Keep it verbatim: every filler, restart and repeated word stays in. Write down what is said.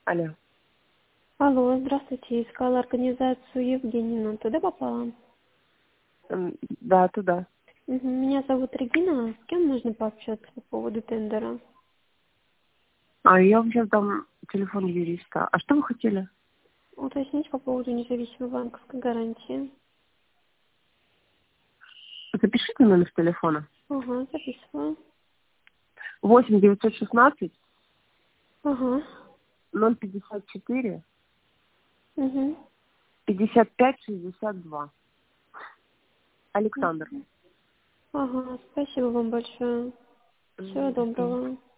Алло. Алло, здравствуйте. Искала организацию Евгеньевну. Туда попала? М, Да, туда. Мгм. Меня зовут Регина. С кем можно пообщаться по поводу тендера? А я вам сейчас дам телефон юриста. А что вы хотели? Уточнить по поводу независимой банковской гарантии. Запишите номер телефона. Ага, записываю. восемь девятьсот шестнадцать Ага. ноль пятьдесят четыре Угу. пятьдесят пять шестьдесят два. Александр. Ага, спасибо вам большое. Всего М, до свидания. доброго.